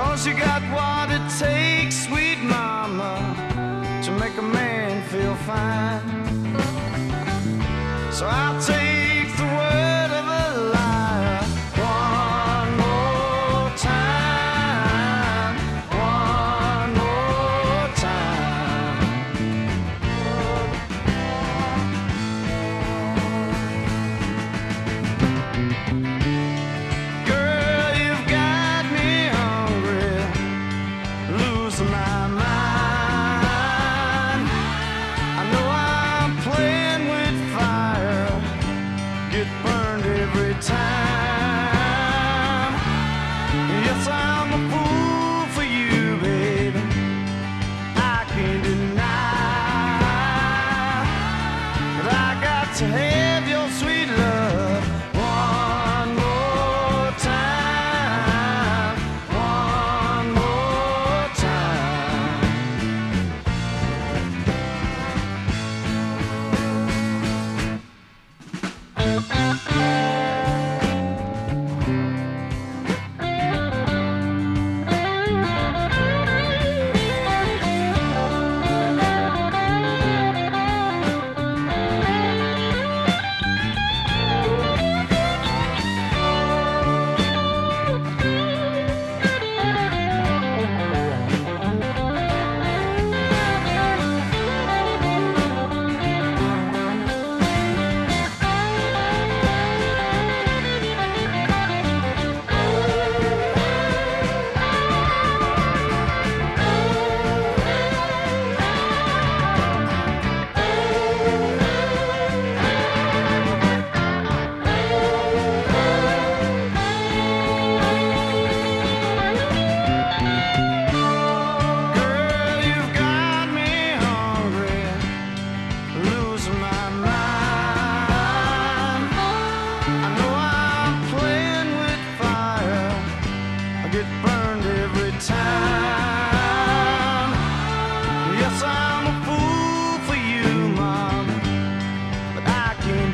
She got what it takes, sweet mama, to make a man feel fine. So I'll take the word of a liar one more time, one more time. Girl, you've got me hungry, losing my mind. I know I'm playing with fire, get burned every time. Yes, I'm a fool for you, baby, I can't deny. But I got to have your sweet love one more time, one more time. Girl, you've got me hungry, losing my mind. I know I'm playing with fire, I get burned every time. Yes, I'm a fool for you, mama, but I can't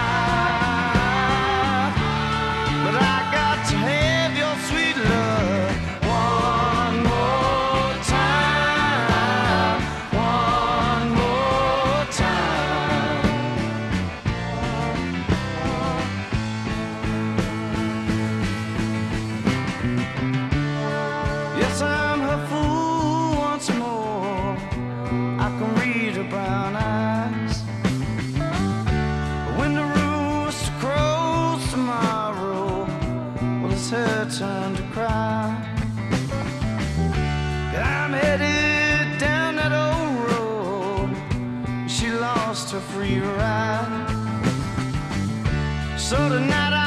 deny. But I got to have your sweet love one more time, one more time. Yes, I'm her fool once more. I can read her brown eyes. When the rooster crows tomorrow, well, it's her turn to cry. I'm headed down that old road, she lost her free ride. So tonight